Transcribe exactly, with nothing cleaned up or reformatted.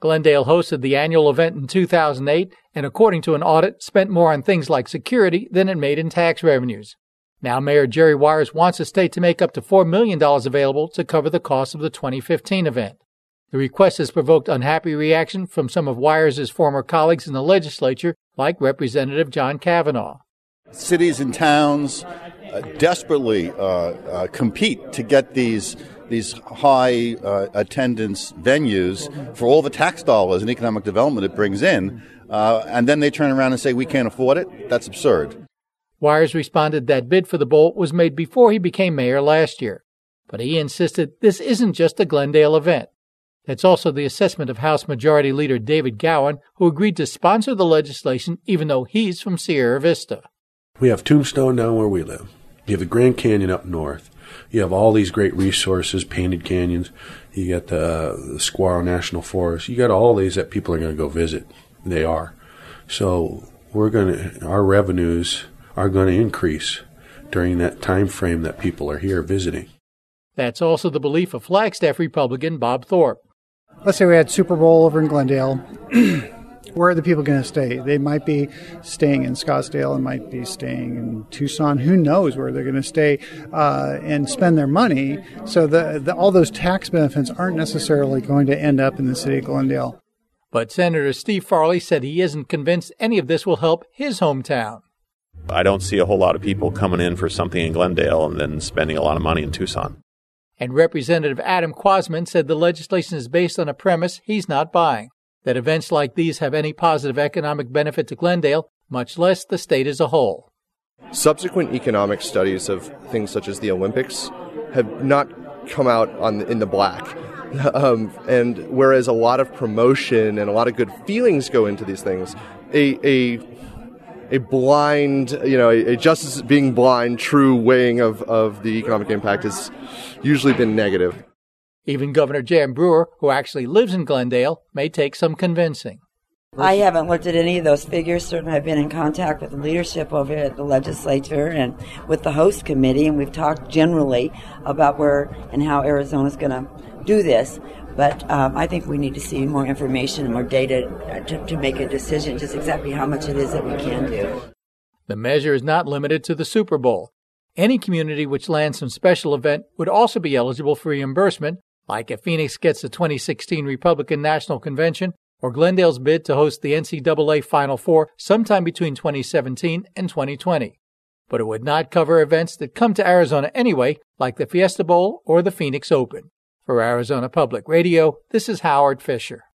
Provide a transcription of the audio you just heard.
Glendale hosted the annual event in two thousand eight and, according to an audit, spent more on things like security than it made in tax revenues. Now Mayor Jerry Wires wants the state to make up to four million dollars available to cover the cost of the twenty fifteen event. The request has provoked unhappy reaction from some of Wires' former colleagues in the legislature, like Representative John Kavanaugh. Cities and towns uh, desperately uh, uh, compete to get these these high uh, attendance venues for all the tax dollars and economic development it brings in, uh, and then they turn around and say we can't afford it. That's absurd. Wires responded that bid for the bowl was made before he became mayor last year, but he insisted this isn't just a Glendale event. That's also the assessment of House Majority Leader David Gowan, who agreed to sponsor the legislation even though he's from Sierra Vista. We have Tombstone down where we live. You have the Grand Canyon up north. You have all these great resources, painted canyons. You got the, uh, the Saguaro National Forest. You got all these that people are going to go visit. They are. So we're going to, our revenues are going to increase during that time frame that people are here visiting. That's also the belief of Flagstaff Republican Bob Thorpe. Let's say we had Super Bowl over in Glendale. Where are the people going to stay? They might be staying in Scottsdale and might be staying in Tucson. Who knows where they're going to stay uh, and spend their money. So the, the, all those tax benefits aren't necessarily going to end up in the city of Glendale. But Senator Steve Farley said he isn't convinced any of this will help his hometown. I don't see a whole lot of people coming in for something in Glendale and then spending a lot of money in Tucson. And Representative Adam Quasman said the legislation is based on a premise he's not buying, that events like these have any positive economic benefit to Glendale, much less the state as a whole. Subsequent economic studies of things such as the Olympics have not come out on in the black. Um, and whereas a lot of promotion and a lot of good feelings go into these things, a a a blind, you know, a, a justice being blind, true weighing of, of the economic impact has usually been negative. Even Governor Jan Brewer, who actually lives in Glendale, may take some convincing. I haven't looked at any of those figures. Certainly I've been in contact with the leadership over at the legislature and with the host committee, and we've talked generally about where and how Arizona's going to do this. But um, I think we need to see more information and more data to, to make a decision just exactly how much it is that we can do. The measure is not limited to the Super Bowl. Any community which lands some special event would also be eligible for reimbursement, like if Phoenix gets the twenty sixteen Republican National Convention or Glendale's bid to host the N C double A Final Four sometime between twenty seventeen and twenty twenty. But it would not cover events that come to Arizona anyway, like the Fiesta Bowl or the Phoenix Open. For Arizona Public Radio, this is Howard Fisher.